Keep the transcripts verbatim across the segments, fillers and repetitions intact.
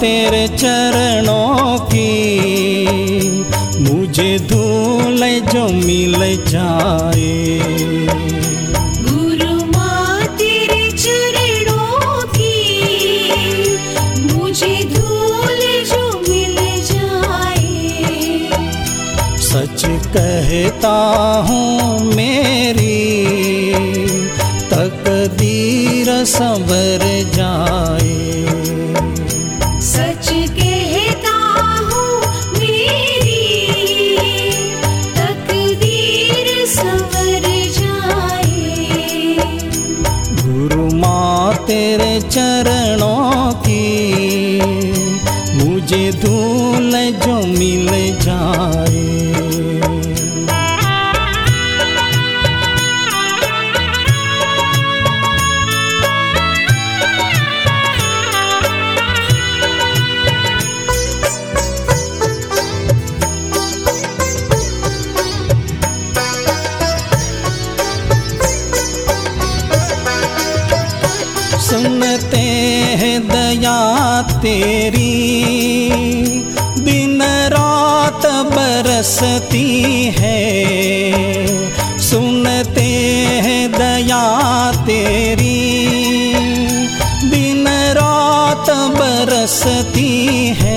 तेरे चरणों की मुझे धूल जो मिल जाए। गुरु माँ तेरे चरणों की मुझे धूल जो मिल जाए। सच कहता हूँ मेरी तकदीर संवर जाए। सच कहता हूँ मेरी तकदीर संवर जाए। गुरु माँ तेरे चरणों की मुझे धूल जो मिल जाए। सुनते हैं दया तेरी दिन रात बरसती है। सुनते हैं दया तेरी दिन रात बरसती है।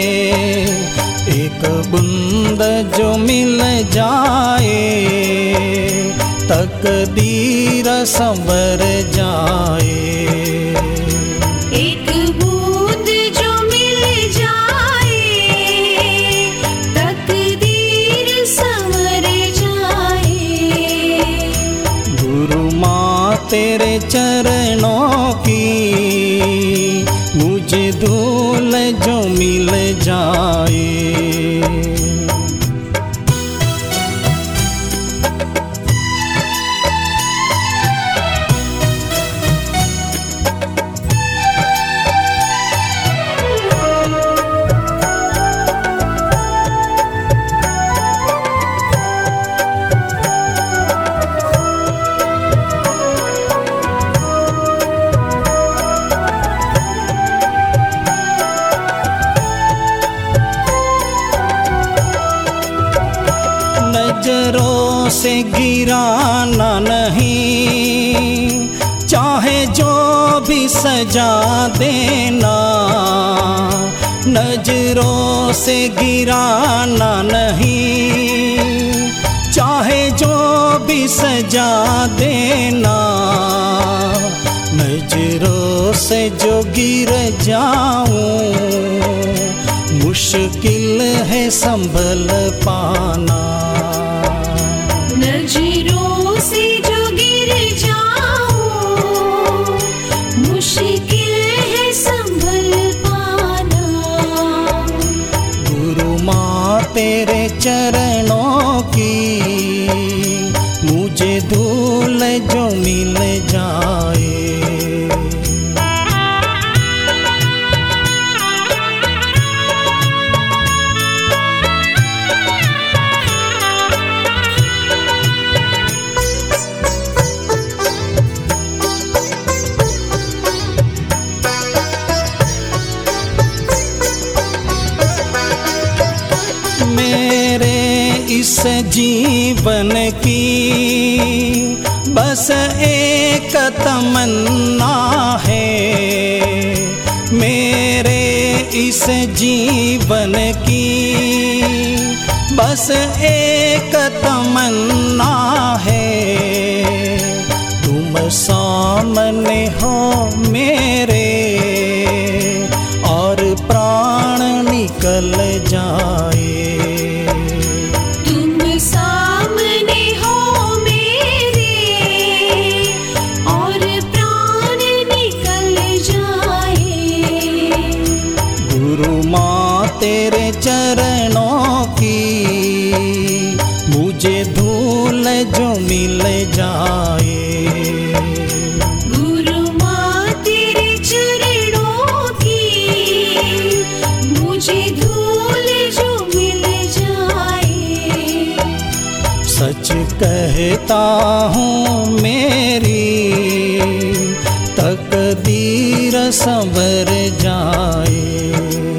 एक बूंद जो मिल जाए तकदीर संवर जाए। एक बूंद जो मिल जाए तकदीर संवर जाए। गुरु माँ तेरे चरणों की मुझे धूल जो मिल जाए। नजरों से गिराना नहीं, चाहे जो भी सजा देना। नजरों से गिराना नहीं, चाहे जो भी सजा देना। नजरों से जो गिर जाऊं मुश्किल है संभल पाना। नजरों से जो गिर जाऊं मुश्किल है संभल पाना। गुरु माँ तेरे चरणों की मुझे धूल जो मिल जाए। मेरे इस जीवन की बस एक तमन्ना है। मेरे इस जीवन की बस एक तमन्ना है। तुम सामने हो मेरे और प्राण निकल जाए। तुम सामने हो मेरे और प्राण निकल जाए। गुरु माँ तेरे चरणों की मुझे धूल जो मिल जाए। गुरु माँ तेरे चरणों की मुझे धूल जो मिल जाए। सच कहता हूँ मेरी तकदीर संवर जाए।